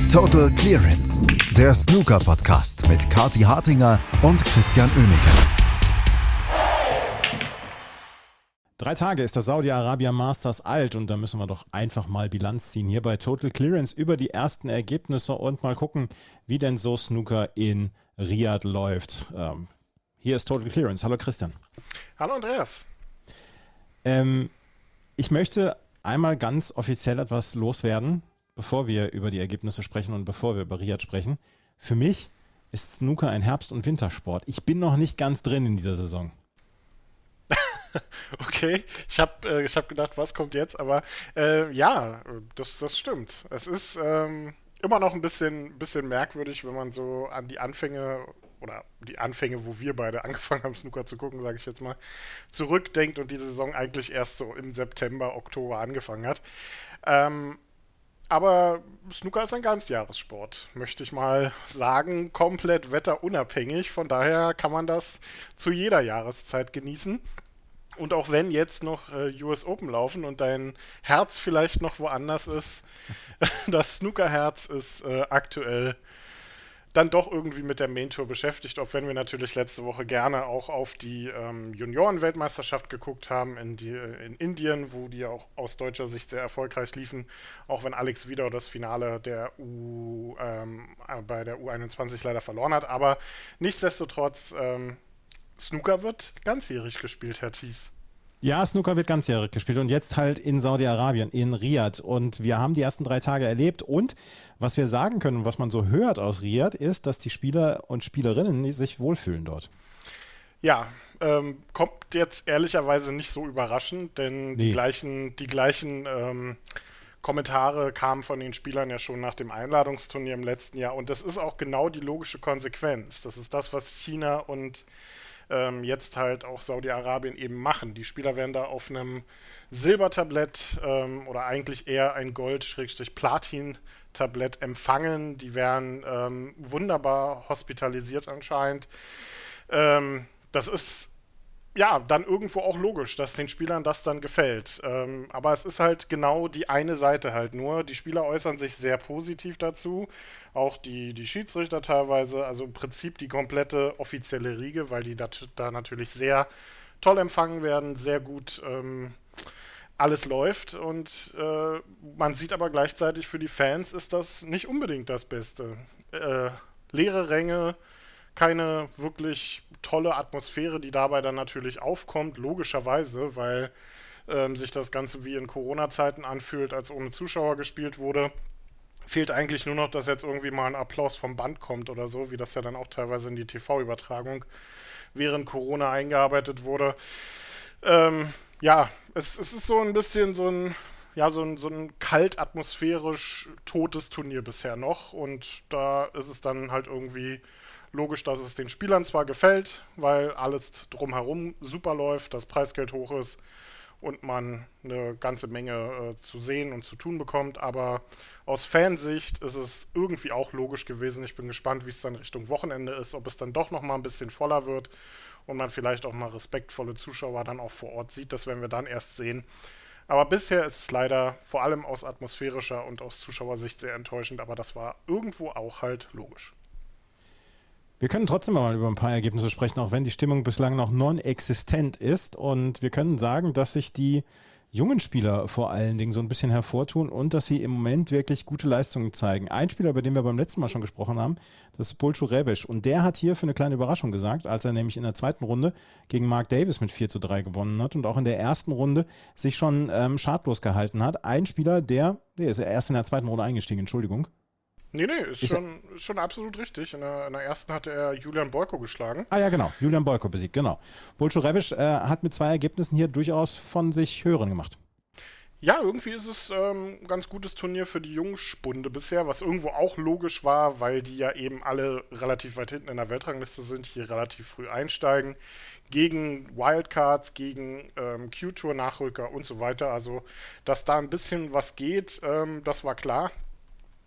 Total Clearance, der Snooker-Podcast mit Kathi Hartinger und Christian Oemeke. 3 Tage ist das Saudi-Arabia Masters alt und da müssen wir doch einfach mal Bilanz ziehen hier bei Total Clearance über die ersten Ergebnisse und mal gucken, wie denn so Snooker in Riyadh läuft. Hier ist Total Clearance. Hallo Christian. Hallo Andreas. Ich möchte einmal ganz offiziell etwas loswerden, bevor wir über die Ergebnisse sprechen und bevor wir über Riyadh sprechen. Für mich ist Snooker ein Herbst- und Wintersport. Ich bin noch nicht ganz drin in dieser Saison. Okay, ich hab gedacht, was kommt jetzt, aber ja, das stimmt. Es ist immer noch ein bisschen merkwürdig, wenn man so an die Anfänge, wo wir beide angefangen haben, Snooker zu gucken, sage ich jetzt mal, zurückdenkt und die Saison eigentlich erst so im September, Oktober angefangen hat. Aber Snooker ist ein Ganzjahressport, möchte ich mal sagen, komplett wetterunabhängig. Von daher kann man das zu jeder Jahreszeit genießen. Und auch wenn jetzt noch US Open laufen und dein Herz vielleicht noch woanders ist, das Snookerherz ist aktuell dann doch irgendwie mit der Main Tour beschäftigt, auch wenn wir natürlich letzte Woche gerne auch auf die Junioren-Weltmeisterschaft geguckt haben in Indien, wo die auch aus deutscher Sicht sehr erfolgreich liefen, auch wenn Alex Vidor das Finale bei der U21 leider verloren hat. Aber nichtsdestotrotz, Snooker wird ganzjährig gespielt, Herr Thies. Ja, Snooker wird ganzjährig gespielt und jetzt halt in Saudi-Arabien, in Riyadh. Und wir haben die ersten 3 Tage erlebt und was wir sagen können und was man so hört aus Riyadh ist, dass die Spieler und Spielerinnen sich wohlfühlen dort. Ja, kommt jetzt ehrlicherweise nicht so überraschend, denn die gleichen Kommentare kamen von den Spielern ja schon nach dem Einladungsturnier im letzten Jahr und das ist auch genau die logische Konsequenz. Das ist das, was China und jetzt halt auch Saudi-Arabien eben machen. Die Spieler werden da auf einem Silbertablett oder eigentlich eher ein Gold-Platin-Tablett empfangen. Die werden wunderbar hospitalisiert anscheinend. Das ist ja dann irgendwo auch logisch, dass den Spielern das dann gefällt. Aber es ist halt genau die eine Seite halt nur. Die Spieler äußern sich sehr positiv dazu. Auch die Schiedsrichter teilweise, also im Prinzip die komplette offizielle Riege, weil die da natürlich sehr toll empfangen werden, sehr gut alles läuft und man sieht aber gleichzeitig für die Fans ist das nicht unbedingt das Beste. Leere Ränge, keine wirklich tolle Atmosphäre, die dabei dann natürlich aufkommt, logischerweise, weil sich das Ganze wie in Corona-Zeiten anfühlt, als ohne Zuschauer gespielt wurde. Fehlt eigentlich nur noch, dass jetzt irgendwie mal ein Applaus vom Band kommt oder so, wie das ja dann auch teilweise in die TV-Übertragung während Corona eingearbeitet wurde. Ja, es ist so ein bisschen so ein kalt atmosphärisch totes Turnier bisher noch und da ist es dann halt irgendwie logisch, dass es den Spielern zwar gefällt, weil alles drumherum super läuft, das Preisgeld hoch ist und man eine ganze Menge zu sehen und zu tun bekommt, aber aus Fansicht ist es irgendwie auch logisch gewesen. Ich bin gespannt, wie es dann Richtung Wochenende ist, ob es dann doch noch mal ein bisschen voller wird und man vielleicht auch mal respektvolle Zuschauer dann auch vor Ort sieht. Das werden wir dann erst sehen. Aber bisher ist es leider vor allem aus atmosphärischer und aus Zuschauersicht sehr enttäuschend, aber das war irgendwo auch halt logisch. Wir können trotzdem mal über ein paar Ergebnisse sprechen, auch wenn die Stimmung bislang noch non-existent ist. Und wir können sagen, dass sich die jungen Spieler vor allen Dingen so ein bisschen hervortun und dass sie im Moment wirklich gute Leistungen zeigen. Ein Spieler, über den wir beim letzten Mal schon gesprochen haben, das ist Bulcu Rebic. Und der hat hier für eine kleine Überraschung gesorgt, als er nämlich in der zweiten Runde gegen Mark Davis mit 4:3 gewonnen hat und auch in der ersten Runde sich schon schadlos gehalten hat. Ein Spieler, der ist erst in der zweiten Runde eingestiegen, Entschuldigung. Nee, ist schon absolut richtig. In der ersten hatte er Julian Boyko geschlagen. Ah ja, genau. Julian Boyko besiegt, genau. Bulcu Rebic hat mit 2 Ergebnissen hier durchaus von sich hören gemacht. Ja, irgendwie ist es ein ganz gutes Turnier für die Jungspunde bisher, was irgendwo auch logisch war, weil die ja eben alle relativ weit hinten in der Weltrangliste sind, hier relativ früh einsteigen. Gegen Wildcards, gegen Q-Tour-Nachrücker und so weiter. Also, dass da ein bisschen was geht, das war klar.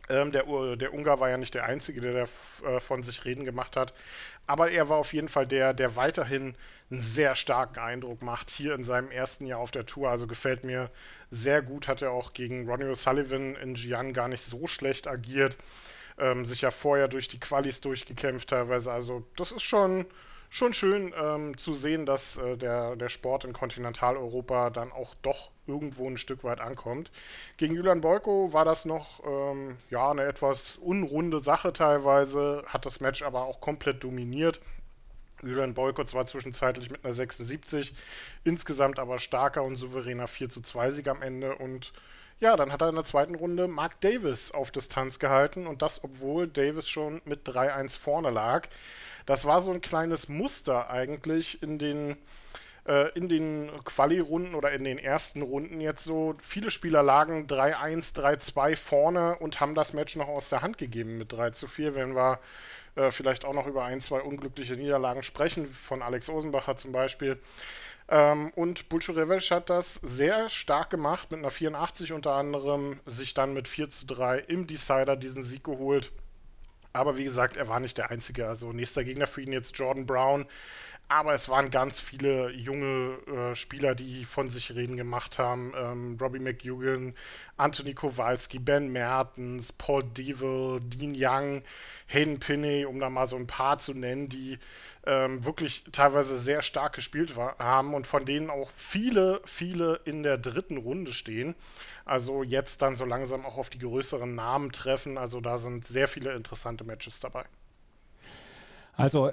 Der Ungar war ja nicht der Einzige, der von sich reden gemacht hat. Aber er war auf jeden Fall der weiterhin einen sehr starken Eindruck macht, hier in seinem ersten Jahr auf der Tour. Also gefällt mir sehr gut, hat er auch gegen Ronnie O'Sullivan in Xi'an gar nicht so schlecht agiert. Sich ja vorher durch die Qualis durchgekämpft teilweise. Also das ist schon schön zu sehen, dass der Sport in Kontinentaleuropa dann auch doch irgendwo ein Stück weit ankommt. Gegen Julian Boyko war das noch eine etwas unrunde Sache teilweise, hat das Match aber auch komplett dominiert. Julian Boyko zwar zwischenzeitlich mit einer 76, insgesamt aber starker und souveräner 4:2 Sieg am Ende und ja, dann hat er in der zweiten Runde Mark Davis auf Distanz gehalten und das, obwohl Davis schon mit 3:1 vorne lag. Das war so ein kleines Muster eigentlich in den Quali-Runden oder in den ersten Runden jetzt so. Viele Spieler lagen 3:1, 3:2 vorne und haben das Match noch aus der Hand gegeben mit 3:4, wenn wir vielleicht auch noch über ein, zwei unglückliche Niederlagen sprechen, von Alex Osenbacher zum Beispiel. Und Bulchorevic hat das sehr stark gemacht, mit einer 84 unter anderem, sich dann mit 4:3 im Decider diesen Sieg geholt. Aber wie gesagt, er war nicht der Einzige. Also nächster Gegner für ihn jetzt Jordan Brown. Aber es waren ganz viele junge Spieler, die von sich reden gemacht haben. Robbie McEwen, Anthony Kowalski, Ben Mertens, Paul Deville, Dean Young, Hayden Pinney, um da mal so ein paar zu nennen, die wirklich teilweise sehr stark gespielt haben und von denen auch viele in der dritten Runde stehen. Also jetzt dann so langsam auch auf die größeren Namen treffen. Also da sind sehr viele interessante Matches dabei. Also,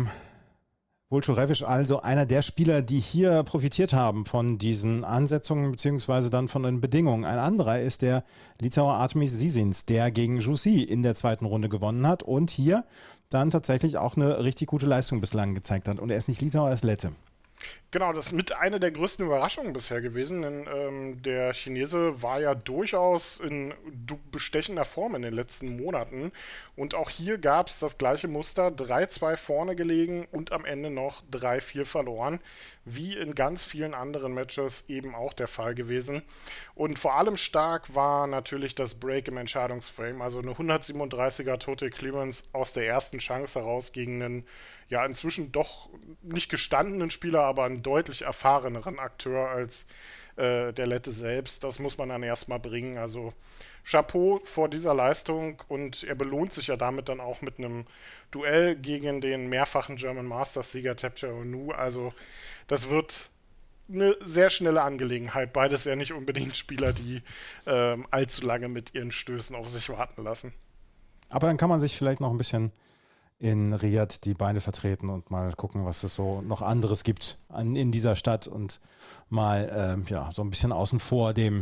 Bulchorevic, also einer der Spieler, die hier profitiert haben von diesen Ansetzungen beziehungsweise dann von den Bedingungen. Ein anderer ist der Litauer Artemis Sisins, der gegen Jussi in der zweiten Runde gewonnen hat und hier dann tatsächlich auch eine richtig gute Leistung bislang gezeigt hat. Und er ist nicht Litauer, er ist Lette. Genau, das ist mit einer der größten Überraschungen bisher gewesen, denn der Chinese war ja durchaus in bestechender Form in den letzten Monaten und auch hier gab es das gleiche Muster, 3:2 vorne gelegen und am Ende noch 3:4 verloren, wie in ganz vielen anderen Matches eben auch der Fall gewesen. Und vor allem stark war natürlich das Break im Entscheidungsframe, also eine 137er Total Clearance aus der ersten Chance heraus gegen einen ja inzwischen doch nicht gestandenen Spieler, aber einen deutlich erfahreneren Akteur als der Lette selbst. Das muss man dann erstmal bringen. Also Chapeau vor dieser Leistung und er belohnt sich ja damit dann auch mit einem Duell gegen den mehrfachen German Masters-Sieger Tapcher Onu. Also das wird eine sehr schnelle Angelegenheit. Beides ja nicht unbedingt Spieler, die allzu lange mit ihren Stößen auf sich warten lassen. Aber dann kann man sich vielleicht noch ein bisschen in Riyadh die Beine vertreten und mal gucken, was es so noch anderes gibt in dieser Stadt und mal so ein bisschen außen vor dem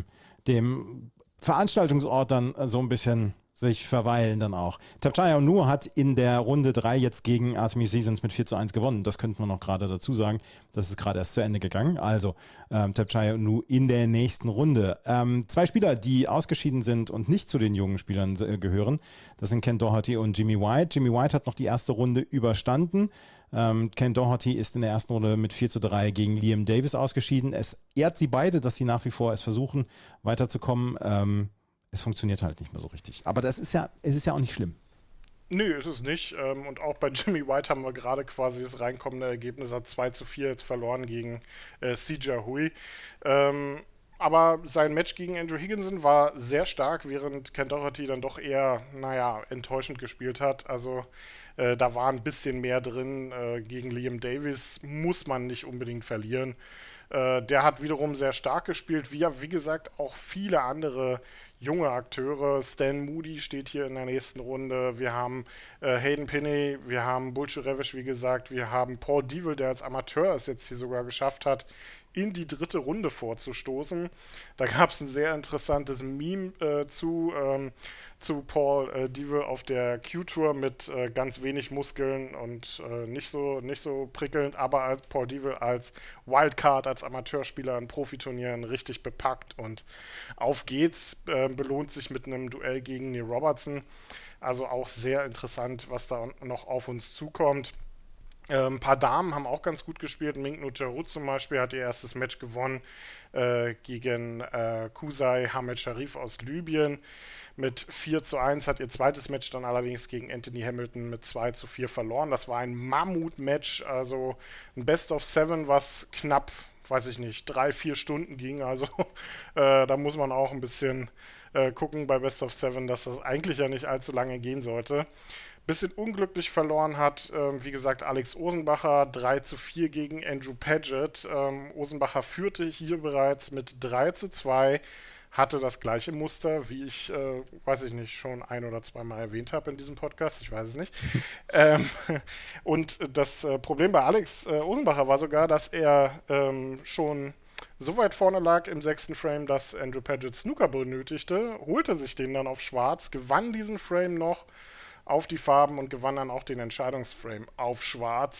Veranstaltungsort dann so ein bisschen sich verweilen dann auch. Tapchai Onu hat in der Runde 3 jetzt gegen Artemis Sisins mit 4:1 gewonnen. Das könnte man noch gerade dazu sagen. Das ist gerade erst zu Ende gegangen. Also Tapchai Onu in der nächsten Runde. Zwei Spieler, die ausgeschieden sind und nicht zu den jungen Spielern gehören, das sind Ken Doherty und Jimmy White. Jimmy White hat noch die erste Runde überstanden. Ken Doherty ist in der ersten Runde mit 4:3 gegen Liam Davis ausgeschieden. Es ehrt sie beide, dass sie nach wie vor es versuchen, weiterzukommen. Es funktioniert halt nicht mehr so richtig. Aber es ist ja auch nicht schlimm. Nö, ist es nicht. Und auch bei Jimmy White haben wir gerade quasi das reinkommende Ergebnis, hat 2:4 jetzt verloren gegen Sijia Hui. Aber sein Match gegen Andrew Higginson war sehr stark, während Ken Doherty dann doch eher, enttäuschend gespielt hat. Also da war ein bisschen mehr drin. Gegen Liam Davis muss man nicht unbedingt verlieren. Der hat wiederum sehr stark gespielt, wie gesagt auch viele andere junge Akteure. Stan Moody steht hier in der nächsten Runde. Wir haben Hayden Pinney, wir haben Bulchorevic, wie gesagt, wir haben Paul Deville, der als Amateur es jetzt hier sogar geschafft hat, in die dritte Runde vorzustoßen. Da gab es ein sehr interessantes Meme zu Paul Deville auf der Q-Tour mit ganz wenig Muskeln und nicht so prickelnd, aber als Paul Deville als Wildcard, als Amateurspieler in Profiturnieren richtig bepackt und auf geht's, belohnt sich mit einem Duell gegen Neil Robertson. Also auch sehr interessant, was da noch auf uns zukommt. Ein paar Damen haben auch ganz gut gespielt. Mingnu Jarut zum Beispiel hat ihr erstes Match gewonnen gegen Qusay Hamed Sharif aus Libyen. Mit 4:1 hat ihr zweites Match dann allerdings gegen Anthony Hamilton mit 2:4 verloren. Das war ein Mammut-Match, also ein Best of 7, was knapp, weiß ich nicht, 3-4 Stunden ging. Also da muss man auch ein bisschen gucken bei Best of 7, dass das eigentlich ja nicht allzu lange gehen sollte. Bisschen unglücklich verloren hat, wie gesagt, Alex Osenbacher 3:4 gegen Andrew Paget. Osenbacher führte hier bereits mit 3:2, hatte das gleiche Muster, wie ich, weiß ich nicht, schon ein- oder zweimal erwähnt habe in diesem Podcast, ich weiß es nicht. Und das Problem bei Alex Osenbacher war sogar, dass er schon so weit vorne lag im 6. Frame, dass Andrew Paget Snooker benötigte, holte sich den dann auf Schwarz, gewann diesen Frame noch auf die Farben und gewann dann auch den Entscheidungsframe auf Schwarz.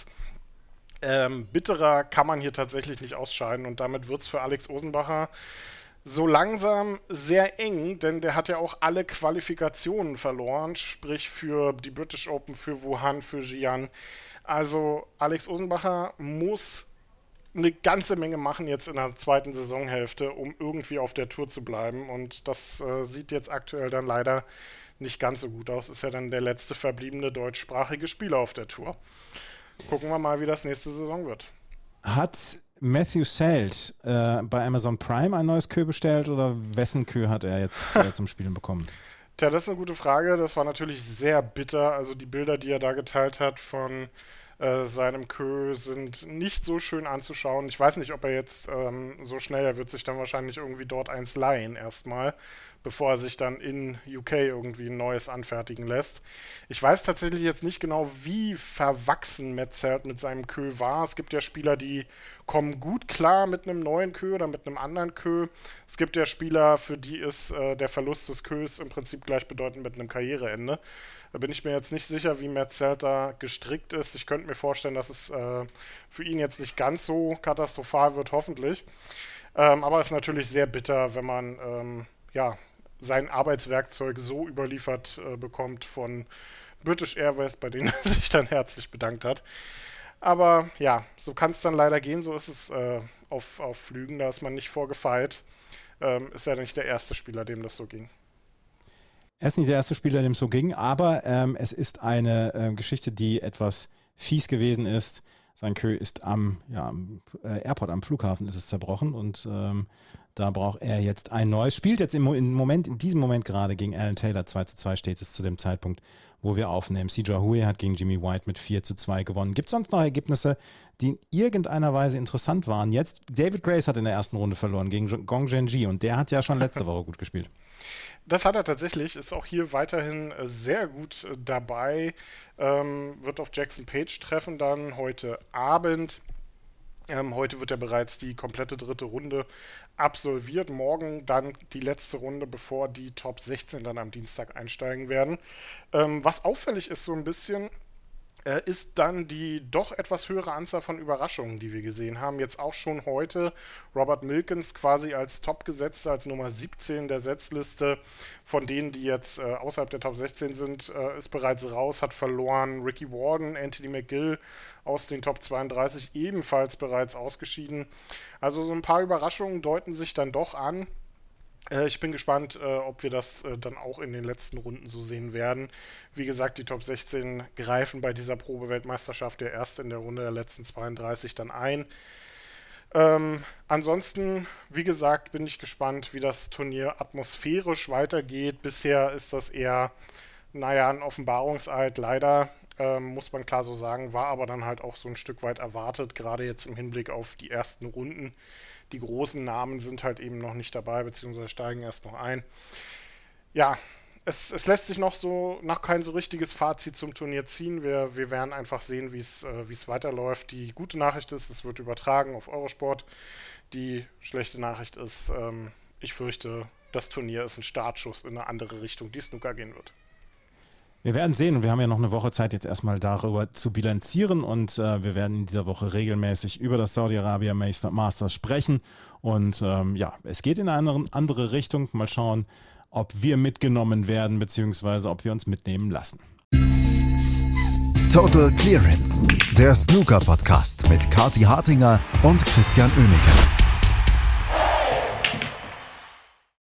Bitterer kann man hier tatsächlich nicht ausscheiden und damit wird es für Alex Osenbacher so langsam sehr eng, denn der hat ja auch alle Qualifikationen verloren, sprich für die British Open, für Wuhan, für Xi'an. Also Alex Osenbacher muss eine ganze Menge machen jetzt in der zweiten Saisonhälfte, um irgendwie auf der Tour zu bleiben und das sieht jetzt aktuell dann leider nicht ganz so gut aus. Ist ja dann der letzte verbliebene deutschsprachige Spieler auf der Tour. Gucken wir mal, wie das nächste Saison wird. Hat Matthew Selt bei Amazon Prime ein neues Kö bestellt oder wessen Kö hat er jetzt zum Spielen bekommen? Tja, das ist eine gute Frage. Das war natürlich sehr bitter. Also die Bilder, die er da geteilt hat von seinem Kö sind nicht so schön anzuschauen. Ich weiß nicht, ob er jetzt so schnell, er wird sich dann wahrscheinlich irgendwie dort eins leihen erstmal, bevor er sich dann in UK irgendwie ein neues anfertigen lässt. Ich weiß tatsächlich jetzt nicht genau, wie verwachsen Matt Selt mit seinem Kö war. Es gibt ja Spieler, die kommen gut klar mit einem neuen Kö oder mit einem anderen Kö. Es gibt ja Spieler, für die ist der Verlust des Kös im Prinzip gleichbedeutend mit einem Karriereende. Da bin ich mir jetzt nicht sicher, wie Matt Selt da gestrickt ist. Ich könnte mir vorstellen, dass es für ihn jetzt nicht ganz so katastrophal wird, hoffentlich. Aber es ist natürlich sehr bitter, wenn man sein Arbeitswerkzeug so überliefert bekommt von British Airways, bei denen er sich dann herzlich bedankt hat. Aber ja, so kann es dann leider gehen. So ist es auf Flügen, da ist man nicht vorgefeilt. Ist ja nicht der erste Spieler, dem das so ging. Er ist nicht der erste Spieler, dem es so ging, aber es ist eine Geschichte, die etwas fies gewesen ist. Sein Kö ist am Airport, am Flughafen ist es zerbrochen und da braucht er jetzt ein neues. Spielt jetzt in diesem Moment gerade gegen Alan Taylor. 2:2 steht es zu dem Zeitpunkt, wo wir aufnehmen. Si Jiahui hat gegen Jimmy White mit 4:2 gewonnen. Gibt es sonst noch Ergebnisse, die in irgendeiner Weise interessant waren? Jetzt, David Grace hat in der ersten Runde verloren gegen Gong Zhenji und der hat ja schon letzte Woche gut gespielt. Das hat er tatsächlich, ist auch hier weiterhin sehr gut dabei, wird auf Jackson Page treffen dann heute Abend. Heute wird er bereits die komplette dritte Runde absolviert, morgen dann die letzte Runde, bevor die Top 16 dann am Dienstag einsteigen werden. Was auffällig ist so ein bisschen, ist dann die doch etwas höhere Anzahl von Überraschungen, die wir gesehen haben. Jetzt auch schon heute Robert Milkins quasi als Top-Gesetzter, als Nummer 17 der Setzliste. Von denen, die jetzt außerhalb der Top 16 sind, ist bereits raus, hat verloren. Ricky Warden, Anthony McGill aus den Top 32 ebenfalls bereits ausgeschieden. Also so ein paar Überraschungen deuten sich dann doch an. Ich bin gespannt, ob wir das dann auch in den letzten Runden so sehen werden. Wie gesagt, die Top 16 greifen bei dieser Probe-Weltmeisterschaft ja erst in der Runde der letzten 32 dann ein. Ansonsten, wie gesagt, bin ich gespannt, wie das Turnier atmosphärisch weitergeht. Bisher ist das eher, ein Offenbarungseid, leider, muss man klar so sagen, war aber dann halt auch so ein Stück weit erwartet, gerade jetzt im Hinblick auf die ersten Runden. Die großen Namen sind halt eben noch nicht dabei, beziehungsweise steigen erst noch ein. Ja, es lässt sich noch kein so richtiges Fazit zum Turnier ziehen. Wir werden einfach sehen, wie es weiterläuft. Die gute Nachricht ist, es wird übertragen auf Eurosport. Die schlechte Nachricht ist, ich fürchte, das Turnier ist ein Startschuss in eine andere Richtung, die Snooker gehen wird. Wir werden sehen und wir haben ja noch eine Woche Zeit, jetzt erstmal darüber zu bilanzieren und wir werden in dieser Woche regelmäßig über das Saudi-Arabia Masters sprechen und es geht in eine andere Richtung. Mal schauen, ob wir mitgenommen werden, beziehungsweise ob wir uns mitnehmen lassen. Total Clearance, der Snooker-Podcast mit Kathi Hartinger und Christian Oemeke.